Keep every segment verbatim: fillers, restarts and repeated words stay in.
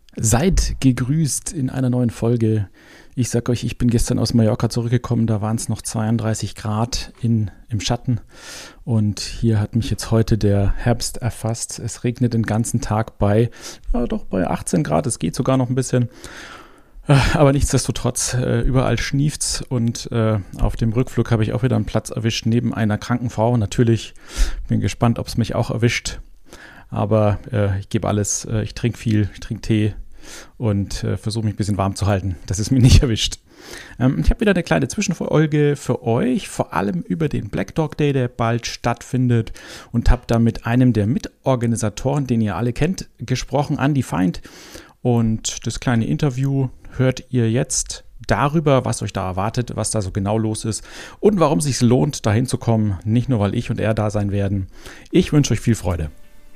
Seid gegrüßt in einer neuen Folge. Ich sag euch, ich bin gestern aus Mallorca zurückgekommen, da waren es noch zweiunddreißig Grad in, im Schatten und hier hat mich jetzt heute der Herbst erfasst. Es regnet den ganzen Tag bei, ja doch bei achtzehn Grad, es geht sogar noch ein bisschen, aber nichtsdestotrotz, äh, überall schnieft's und äh, auf dem Rückflug habe ich auch wieder einen Platz erwischt neben einer kranken Frau. Natürlich bin gespannt, ob es mich auch erwischt, aber äh, ich gebe alles, äh, ich trinke viel, ich trinke Tee. Und äh, versuche mich ein bisschen warm zu halten, dass es mich nicht erwischt. Ähm, ich habe wieder eine kleine Zwischenfolge für euch, vor allem über den Black Dog Day, der bald stattfindet, und habe da mit einem der Mitorganisatoren, den ihr alle kennt, gesprochen, Andy Feind. Und das kleine Interview hört ihr jetzt darüber, was euch da erwartet, was da so genau los ist und warum es sich lohnt, dahin zu kommen. Nicht nur, weil ich und er da sein werden. Ich wünsche euch viel Freude.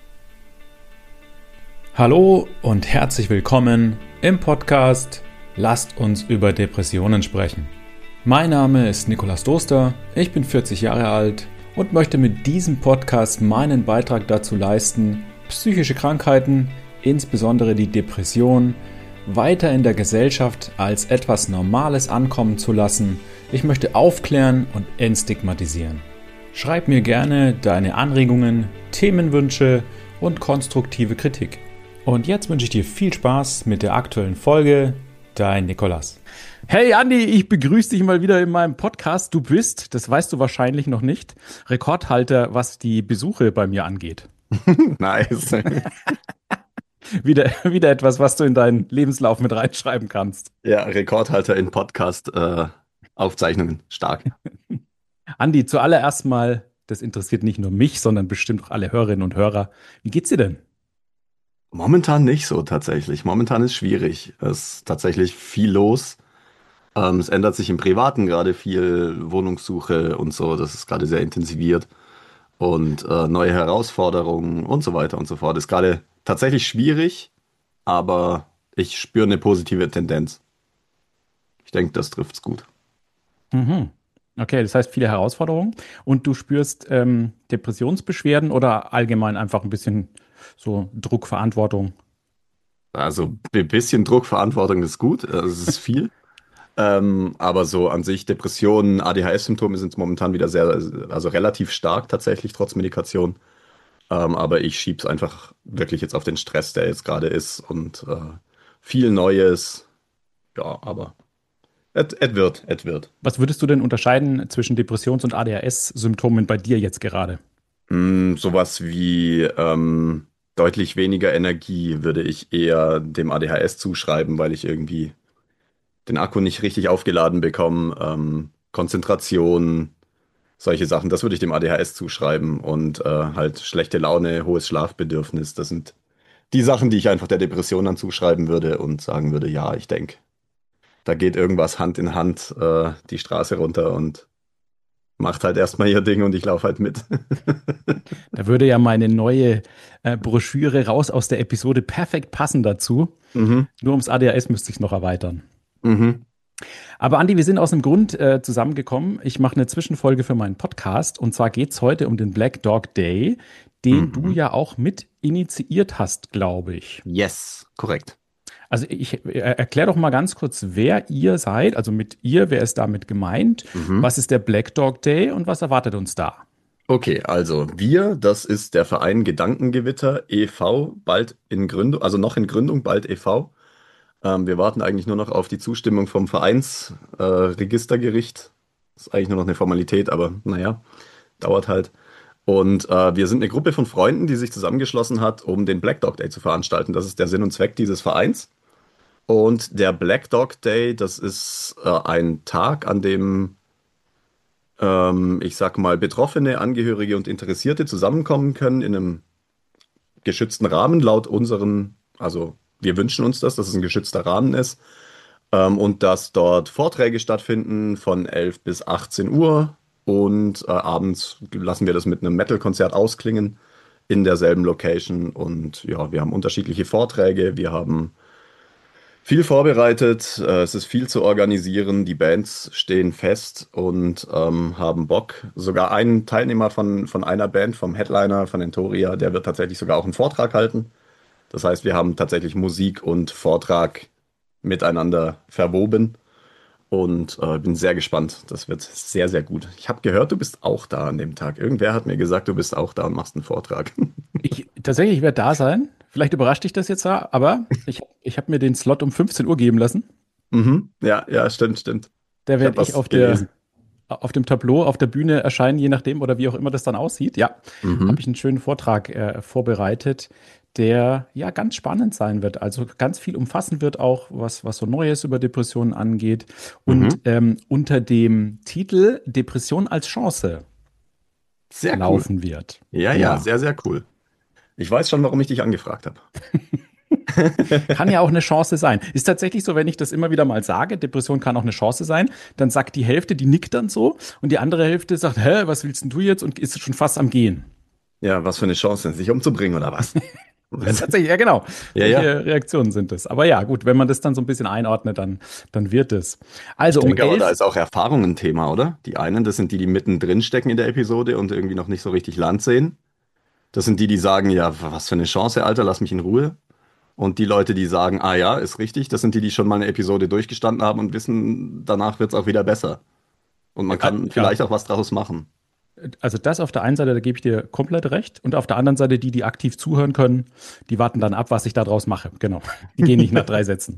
Hallo und herzlich willkommen im Podcast Lasst uns über Depressionen sprechen. Mein Name ist Nikolaus Doster, ich bin vierzig Jahre alt und möchte mit diesem Podcast meinen Beitrag dazu leisten, psychische Krankheiten, insbesondere die Depression, weiter in der Gesellschaft als etwas Normales ankommen zu lassen. Ich möchte aufklären und entstigmatisieren. Schreib mir gerne deine Anregungen, Themenwünsche und konstruktive Kritik. Und jetzt wünsche ich dir viel Spaß mit der aktuellen Folge. Dein Nikolaus. Hey Andi, ich begrüße dich mal wieder in meinem Podcast. Du bist, das weißt du wahrscheinlich noch nicht, Rekordhalter, was die Besuche bei mir angeht. Nice. wieder, wieder etwas, was du in deinen Lebenslauf mit reinschreiben kannst. Ja, Rekordhalter in Podcast-Aufzeichnungen. Äh, Stark. Andi, zuallererst mal, das interessiert nicht nur mich, sondern bestimmt auch alle Hörerinnen und Hörer. Wie geht's dir denn? Momentan nicht so tatsächlich. Momentan ist schwierig. Es ist tatsächlich viel los. Ähm, es ändert sich im Privaten gerade viel, Wohnungssuche und so. Das ist gerade sehr intensiviert. Und äh, neue Herausforderungen und so weiter und so fort. Ist gerade tatsächlich schwierig, aber ich spüre eine positive Tendenz. Ich denke, das trifft's gut. Mhm. Okay, das heißt viele Herausforderungen und du spürst ähm, Depressionsbeschwerden oder allgemein einfach ein bisschen so Druck, Verantwortung? Also ein bisschen Druck, Verantwortung ist gut. äh, Es ist viel. Ähm, aber so an sich Depressionen, A D H S-Symptome sind momentan wieder sehr, also relativ stark tatsächlich, trotz Medikation. Ähm, aber ich schiebe es einfach wirklich jetzt auf den Stress, der jetzt gerade ist und äh, viel Neues. Ja, aber es wird, es wird. Was würdest du denn unterscheiden zwischen Depressions- und A D H S-Symptomen bei dir jetzt gerade? Mm, sowas wie ähm, deutlich weniger Energie würde ich eher dem A D H S zuschreiben, weil ich irgendwie den Akku nicht richtig aufgeladen bekomme. Ähm, Konzentration. Solche Sachen, das würde ich dem A D H S zuschreiben und äh, halt schlechte Laune, hohes Schlafbedürfnis. Das sind die Sachen, die ich einfach der Depression dann zuschreiben würde und sagen würde, ja, ich denke, da geht irgendwas Hand in Hand äh, die Straße runter und macht halt erstmal ihr Ding und ich laufe halt mit. Da würde ja meine neue äh, Broschüre raus aus der Episode perfekt passen dazu. Mhm, Nur ums A D H S müsste ich es noch erweitern. mhm, Aber Andi, wir sind aus einem Grund äh, zusammengekommen. Ich mache eine Zwischenfolge für meinen Podcast und zwar geht es heute um den Black Dog Day, den du mhm. ja auch mit initiiert hast, glaube ich. Yes, korrekt. Also ich äh, erkläre doch mal ganz kurz, wer ihr seid. Also mit ihr, wer ist damit gemeint? Mhm. Was ist der Black Dog Day und was erwartet uns da? Okay, also wir, das ist der Verein Gedankengewitter e V, bald in Gründung, also noch in Gründung, bald e V. Ähm, wir warten eigentlich nur noch auf die Zustimmung vom Vereinsregistergericht. Äh, Registergericht. Ist eigentlich nur noch eine Formalität, aber naja, dauert halt. Und äh, wir sind eine Gruppe von Freunden, die sich zusammengeschlossen hat, um den Black Dog Day zu veranstalten. Das ist der Sinn und Zweck dieses Vereins. Und der Black Dog Day, das ist äh, ein Tag, an dem, ähm, ich sag mal, Betroffene, Angehörige und Interessierte zusammenkommen können in einem geschützten Rahmen laut unseren, also wir wünschen uns das, dass es ein geschützter Rahmen ist. Ähm, und dass dort Vorträge stattfinden von elf bis achtzehn Uhr und äh, abends lassen wir das mit einem Metal-Konzert ausklingen in derselben Location. Und ja, wir haben unterschiedliche Vorträge, wir haben viel vorbereitet, äh, es ist viel zu organisieren, die Bands stehen fest und ähm, haben Bock. Sogar ein Teilnehmer von, von einer Band, vom Headliner, von Entoria, der wird tatsächlich sogar auch einen Vortrag halten. Das heißt, wir haben tatsächlich Musik und Vortrag miteinander verwoben und äh, bin sehr gespannt. Das wird sehr, sehr gut. Ich habe gehört, du bist auch da an dem Tag. Irgendwer hat mir gesagt, du bist auch da und machst einen Vortrag. Ich, tatsächlich, ich werde da sein. Vielleicht überrascht dich das jetzt, aber ich, ich habe mir den Slot um fünfzehn Uhr geben lassen. Mhm. Ja, ja, stimmt, stimmt. Da Ich habe werde ich was auf der, gelesen. auf dem Tableau, auf der Bühne erscheinen, je nachdem oder wie auch immer das dann aussieht. Ja, habe Mhm. ich einen schönen Vortrag äh, vorbereitet, der ja ganz spannend sein wird. Also ganz viel umfassen wird auch, was, was so Neues über Depressionen angeht. Und Mhm. ähm, unter dem Titel Depression als Chance Sehr cool. laufen wird. Ja, ja, Ja. sehr, sehr cool. Ich weiß schon, warum ich dich angefragt habe. Kann ja auch eine Chance sein. Ist tatsächlich so, wenn ich das immer wieder mal sage, Depression kann auch eine Chance sein, dann sagt die Hälfte, die nickt dann so und die andere Hälfte sagt, hä, was willst denn du jetzt und ist schon fast am Gehen. Ja, was für eine Chance, sich umzubringen oder was? Ja, tatsächlich, ja genau. Ja, ja. Solche Reaktionen sind es. Aber ja, gut, wenn man das dann so ein bisschen einordnet, dann, dann wird es. Ich Also um denke aber, da elf, ist auch Erfahrung ein Thema, oder? Die einen, das sind die, die mittendrin stecken in der Episode und irgendwie noch nicht so richtig Land sehen. Das sind die, die sagen, ja, was für eine Chance, Alter, lass mich in Ruhe. Und die Leute, die sagen, ah ja, ist richtig, das sind die, die schon mal eine Episode durchgestanden haben und wissen, danach wird es auch wieder besser. Und man äh, kann ja, vielleicht auch was daraus machen. also das auf der einen Seite, da gebe ich dir komplett recht. Und auf der anderen Seite, die, die aktiv zuhören können, die warten dann ab, was ich da draus mache. Genau. Die gehen nicht nach drei Sätzen.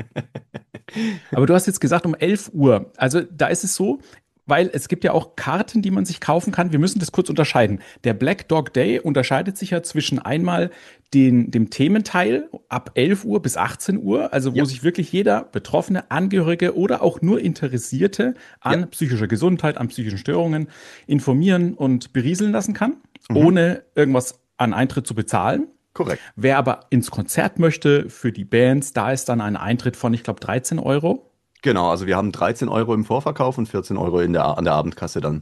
Aber du hast jetzt gesagt um elf Uhr. Also da ist es so, weil es gibt ja auch Karten, die man sich kaufen kann. Wir müssen das kurz unterscheiden. Der Black Dog Day unterscheidet sich ja zwischen einmal den, dem Thementeil ab elf Uhr bis achtzehn Uhr, also wo Ja, sich wirklich jeder Betroffene, Angehörige oder auch nur Interessierte ja. an psychischer Gesundheit, an psychischen Störungen informieren und berieseln lassen kann, Mhm. ohne irgendwas an Eintritt zu bezahlen. Korrekt. Wer aber ins Konzert möchte für die Bands, da ist dann ein Eintritt von, ich glaube, dreizehn Euro. Genau, also wir haben dreizehn Euro im Vorverkauf und vierzehn Euro in der, an der Abendkasse dann.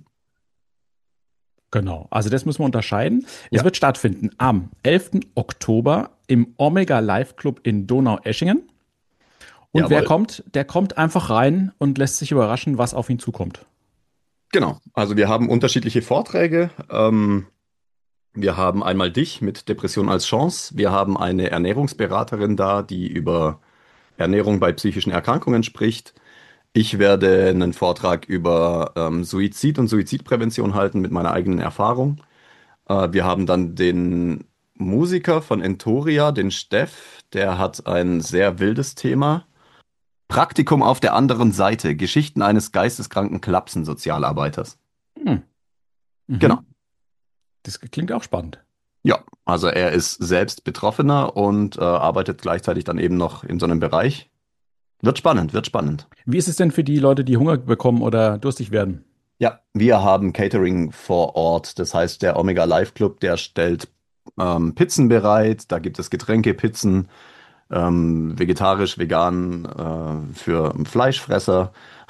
Genau, also das müssen wir unterscheiden. Es Ja, wird stattfinden am elften Oktober im Omega Live Club in Donaueschingen. Und wer jawohl. kommt, der kommt einfach rein und lässt sich überraschen, was auf ihn zukommt. Genau. Also wir haben unterschiedliche Vorträge. Ähm, wir haben einmal dich mit Depression als Chance. Wir haben eine Ernährungsberaterin da, die über Ernährung bei psychischen Erkrankungen spricht. Ich werde einen Vortrag über ähm, Suizid und Suizidprävention halten mit meiner eigenen Erfahrung. Äh, wir haben dann den Musiker von Entoria, den Steff, der hat ein sehr wildes Thema. Praktikum auf der anderen Seite, Geschichten eines geisteskranken Klapsen-Sozialarbeiters. Hm. Genau. Mhm. Das klingt auch spannend. Ja, also er ist selbst Betroffener und äh, arbeitet gleichzeitig dann eben noch in so einem Bereich. Wird spannend, wird spannend. Wie ist es denn für die Leute, die Hunger bekommen oder durstig werden? Ja, wir haben Catering vor Ort. Das heißt, der Omega Live Club, der stellt ähm, Pizzen bereit. Da gibt es Getränke, Pizzen, ähm, vegetarisch, vegan, äh, für Fleischfresser.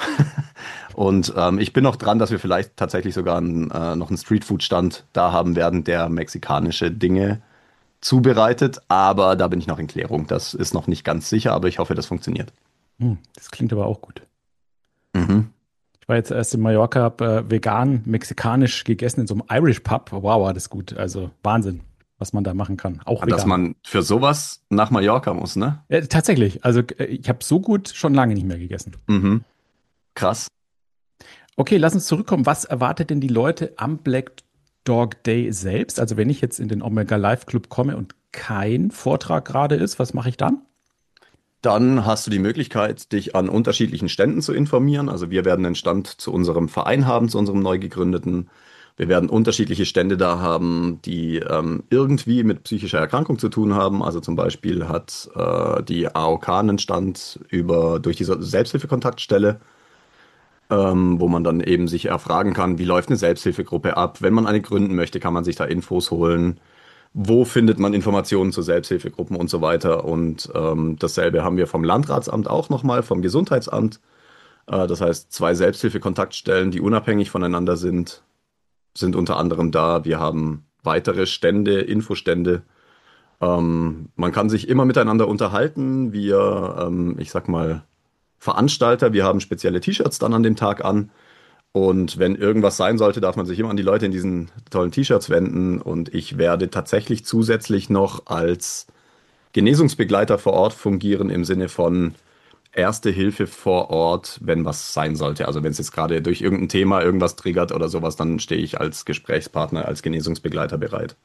Und ähm, ich bin noch dran, dass wir vielleicht tatsächlich sogar einen, äh, noch einen Streetfood-Stand da haben werden, der mexikanische Dinge zubereitet. Aber da bin ich noch in Klärung. Das ist noch nicht ganz sicher, aber ich hoffe, das funktioniert. Hm, das klingt aber auch gut. Mhm. Ich war jetzt erst in Mallorca, habe äh, vegan, mexikanisch gegessen in so einem Irish Pub. Wow, war das gut. Also Wahnsinn, was man da machen kann. Auch Dass vegan. man für sowas nach Mallorca muss, ne? Ja, tatsächlich. Also äh, ich habe so gut schon lange nicht mehr gegessen. Mhm. Krass. Okay, lass uns zurückkommen. Was erwartet denn die Leute am Black Dog Day selbst? Also wenn ich jetzt in den Omega Live Club komme und kein Vortrag gerade ist, was mache ich dann? Dann hast du die Möglichkeit, dich an unterschiedlichen Ständen zu informieren. Also wir werden einen Stand zu unserem Verein haben, zu unserem neu gegründeten. Wir werden unterschiedliche Stände da haben, die ähm, irgendwie mit psychischer Erkrankung zu tun haben. Also zum Beispiel hat äh, die A O K einen Stand über durch diese Selbsthilfekontaktstelle, ähm, wo man dann eben sich erfragen kann, wie läuft eine Selbsthilfegruppe ab. Wenn man eine gründen möchte, kann man sich da Infos holen. Wo findet man Informationen zu Selbsthilfegruppen und so weiter. Und ähm, dasselbe haben wir vom Landratsamt auch nochmal, vom Gesundheitsamt. Äh, das heißt, zwei Selbsthilfekontaktstellen, die unabhängig voneinander sind, sind unter anderem da. Wir haben weitere Stände, Infostände. Ähm, man kann sich immer miteinander unterhalten. Wir, ähm, ich sag mal, Veranstalter, wir haben spezielle T-Shirts dann an dem Tag an. Und wenn irgendwas sein sollte, darf man sich immer an die Leute in diesen tollen T-Shirts wenden. Und ich werde tatsächlich zusätzlich noch als Genesungsbegleiter vor Ort fungieren im Sinne von Erste Hilfe vor Ort, wenn was sein sollte. Also wenn es jetzt gerade durch irgendein Thema irgendwas triggert oder sowas, dann stehe ich als Gesprächspartner, als Genesungsbegleiter bereit.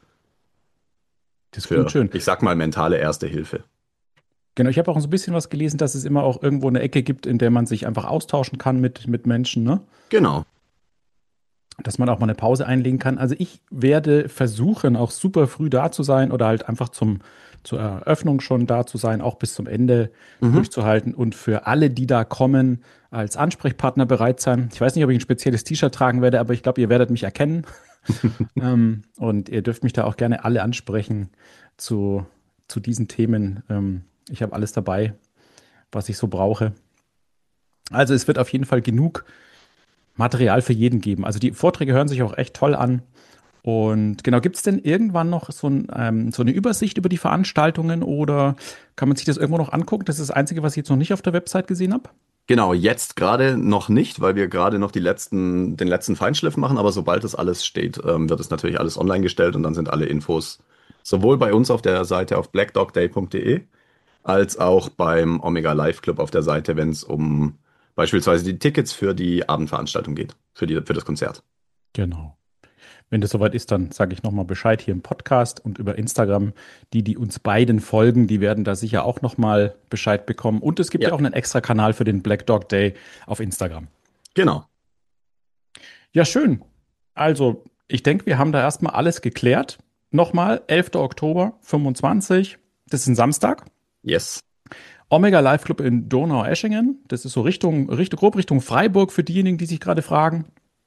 Das Für, klingt schön. ich sag mal, mentale Erste Hilfe. Genau, ich habe auch so ein bisschen was gelesen, dass es immer auch irgendwo eine Ecke gibt, in der man sich einfach austauschen kann mit, mit Menschen, ne? Genau. Dass man auch mal eine Pause einlegen kann. Also ich werde versuchen, auch super früh da zu sein oder halt einfach zum, zur Eröffnung schon da zu sein, auch bis zum Ende Mhm. durchzuhalten und für alle, die da kommen, als Ansprechpartner bereit sein. Ich weiß nicht, ob ich ein spezielles T-Shirt tragen werde, aber ich glaube, ihr werdet mich erkennen. ähm, und ihr dürft mich da auch gerne alle ansprechen zu, zu diesen Themen. Ähm, ich habe alles dabei, was ich so brauche. Also es wird auf jeden Fall genug Material für jeden geben. Also die Vorträge hören sich auch echt toll an. Und genau, gibt es denn irgendwann noch so, ein, ähm, so eine Übersicht über die Veranstaltungen oder kann man sich das irgendwo noch angucken? Das ist das Einzige, was ich jetzt noch nicht auf der Website gesehen habe. Genau, jetzt gerade noch nicht, weil wir gerade noch die letzten, den letzten Feinschliff machen, aber sobald das alles steht, ähm, wird es natürlich alles online gestellt und dann sind alle Infos sowohl bei uns auf der Seite auf black dog day punkt de als auch beim Omega Live Club auf der Seite, wenn es um beispielsweise die Tickets für die Abendveranstaltung geht, für die, für das Konzert. Genau. Wenn das soweit ist, dann sage ich nochmal Bescheid hier im Podcast und über Instagram. Die, die uns beiden folgen, die werden da sicher auch nochmal Bescheid bekommen. Und es gibt ja, Ja, auch einen extra Kanal für den Black Dog Day auf Instagram. genau. Ja, schön. Also, ich denke, wir haben da erstmal alles geklärt. Nochmal, elfter Oktober, fünfundzwanzig. Das ist ein Samstag. Yes. Omega Live Club in Donaueschingen. Das ist so Richtung, Richtung, grob Richtung Freiburg für diejenigen, die sich gerade fragen.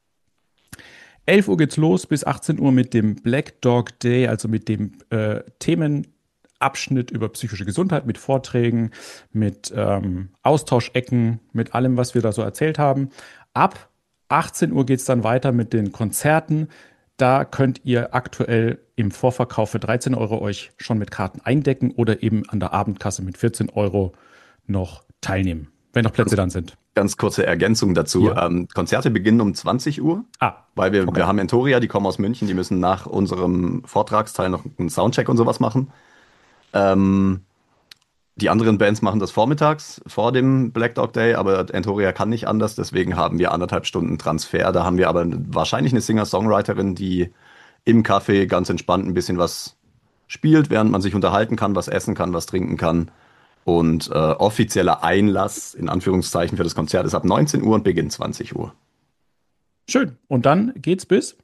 elf Uhr geht's los bis achtzehn Uhr mit dem Black Dog Day, also mit dem äh, Themenabschnitt über psychische Gesundheit, mit Vorträgen, mit ähm, Austauschecken, mit allem, was wir da so erzählt haben. Ab achtzehn Uhr geht's dann weiter mit den Konzerten. Da könnt ihr aktuell im Vorverkauf für dreizehn Euro euch schon mit Karten eindecken oder eben an der Abendkasse mit vierzehn Euro noch teilnehmen, wenn noch Plätze dann sind. Ganz kurze Ergänzung dazu. Ja. Ähm, Konzerte beginnen um zwanzig Uhr, Ah, weil wir, okay. wir haben Entoria, die kommen aus München, die müssen nach unserem Vortragsteil noch einen Soundcheck und sowas machen. Ähm, die anderen Bands machen das vormittags vor dem Black Dog Day, aber Entoria kann nicht anders, deswegen haben wir anderthalb Stunden Transfer. Da haben wir aber wahrscheinlich eine Singer-Songwriterin, die im Café ganz entspannt ein bisschen was spielt, während man sich unterhalten kann, was essen kann, was trinken kann. Und äh, offizieller Einlass in Anführungszeichen für das Konzert ist ab neunzehn Uhr und beginnt zwanzig Uhr. Schön. Und dann geht's bis?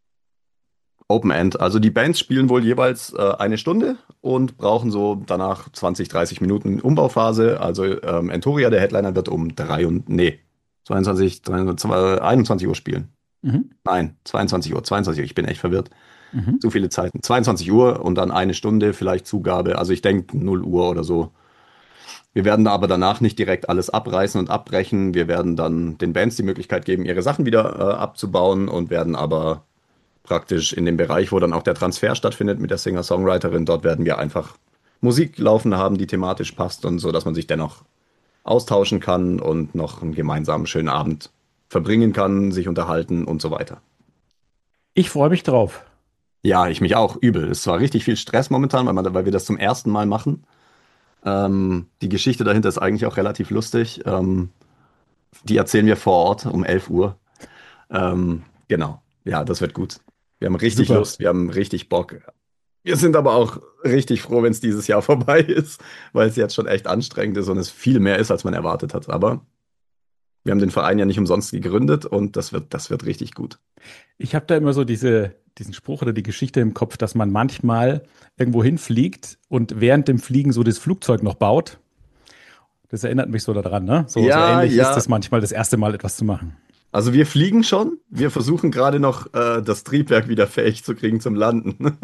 Open End. Also die Bands spielen wohl jeweils äh, eine Stunde und brauchen so danach zwanzig, dreißig Minuten Umbauphase. Also ähm, Entoria, der Headliner, wird um drei und nee, zweiundzwanzig, dreiundzwanzig, einundzwanzig Uhr spielen. Mhm. Nein, zweiundzwanzig Uhr, zweiundzwanzig Uhr. Ich bin echt verwirrt. Mhm. Zu viele Zeiten. zweiundzwanzig Uhr und dann eine Stunde, vielleicht Zugabe. Also ich denke null Uhr oder so. Wir werden aber danach nicht direkt alles abreißen und abbrechen. Wir werden dann den Bands die Möglichkeit geben, ihre Sachen wieder äh, abzubauen und werden aber praktisch in dem Bereich, wo dann auch der Transfer stattfindet mit der Singer-Songwriterin, dort werden wir einfach Musik laufen haben, die thematisch passt und so, dass man sich dennoch austauschen kann und noch einen gemeinsamen schönen Abend verbringen kann, sich unterhalten und so weiter. Ich freue mich drauf. Ja, ich mich auch übel. Es war richtig viel Stress momentan, weil, man, weil wir das zum ersten Mal machen. Ähm, die Geschichte dahinter ist eigentlich auch relativ lustig. Ähm, die erzählen wir vor Ort um elf Uhr. Ähm, genau. Ja, das wird gut. Wir haben richtig Super. Lust, wir haben richtig Bock. Wir sind aber auch richtig froh, wenn es dieses Jahr vorbei ist, weil es jetzt schon echt anstrengend ist und es viel mehr ist, als man erwartet hat. Aber wir haben den Verein ja nicht umsonst gegründet und das wird, das wird richtig gut. Ich habe da immer so diese, diesen Spruch oder die Geschichte im Kopf, dass man manchmal irgendwo hinfliegt und während dem Fliegen so das Flugzeug noch baut. Das erinnert mich so daran, ne? So, so Ja, ähnlich ist ja. es manchmal, das erste Mal etwas zu machen. Also wir fliegen schon. Wir versuchen gerade noch äh, das Triebwerk wieder fähig zu kriegen zum Landen.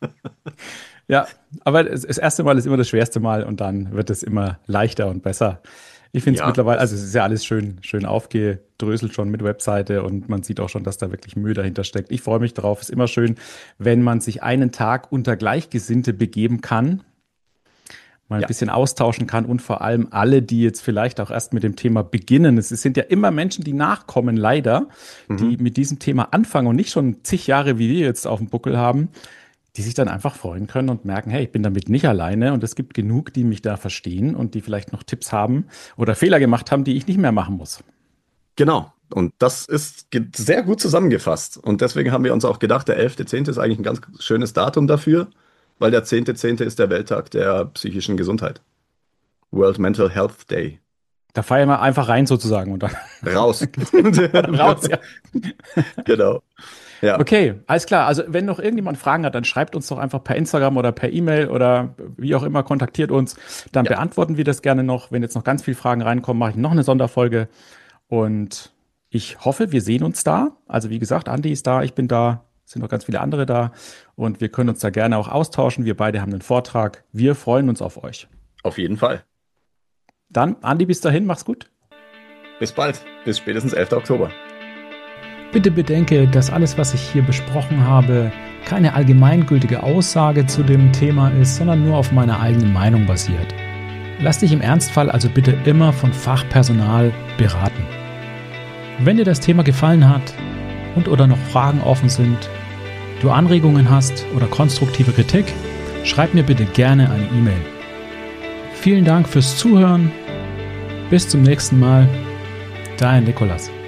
Ja, aber das das erste Mal ist immer das schwerste Mal und dann wird es immer leichter und besser. Ich finde es Ja, mittlerweile, das- also es ist ja alles schön, schön aufgedröselt schon mit Webseite und man sieht auch schon, dass da wirklich Mühe dahinter steckt. Ich freue mich drauf. Es ist immer schön, wenn man sich einen Tag unter Gleichgesinnte begeben kann, mal ein Ja. bisschen austauschen kann und vor allem alle, die jetzt vielleicht auch erst mit dem Thema beginnen. Es sind ja immer Menschen, die nachkommen, leider, die Mhm. mit diesem Thema anfangen und nicht schon zig Jahre wie wir jetzt auf dem Buckel haben. die sich dann einfach freuen können und merken, hey, ich bin damit nicht alleine und es gibt genug, die mich da verstehen und die vielleicht noch Tipps haben oder Fehler gemacht haben, die ich nicht mehr machen muss. Genau. Und das ist ge- sehr gut zusammengefasst. Und deswegen haben wir uns auch gedacht, der elfter zehnte ist eigentlich ein ganz schönes Datum dafür, weil der zehnter zehnte ist der Welttag der psychischen Gesundheit. World Mental Health Day. Da feiern wir einfach rein sozusagen und dann Raus. raus, ja. Genau. Ja. Okay, alles klar. Also wenn noch irgendjemand Fragen hat, dann schreibt uns doch einfach per Instagram oder per E-Mail oder wie auch immer, kontaktiert uns. Dann Ja. beantworten wir das gerne noch. Wenn jetzt noch ganz viele Fragen reinkommen, mache ich noch eine Sonderfolge. Und ich hoffe, wir sehen uns da. Also wie gesagt, Andi ist da, ich bin da, es sind noch ganz viele andere da. Und wir können uns da gerne auch austauschen. Wir beide haben einen Vortrag. Wir freuen uns auf euch. Auf jeden Fall. Dann, Andi, bis dahin, mach's gut. Bis bald. Bis spätestens elfter Oktober. Bitte bedenke, dass alles, was ich hier besprochen habe, keine allgemeingültige Aussage zu dem Thema ist, sondern nur auf meiner eigenen Meinung basiert. Lass dich im Ernstfall also bitte immer von Fachpersonal beraten. Wenn dir das Thema gefallen hat und oder noch Fragen offen sind, du Anregungen hast oder konstruktive Kritik, schreib mir bitte gerne eine E-Mail. Vielen Dank fürs Zuhören. Bis zum nächsten Mal. Dein Nikolas.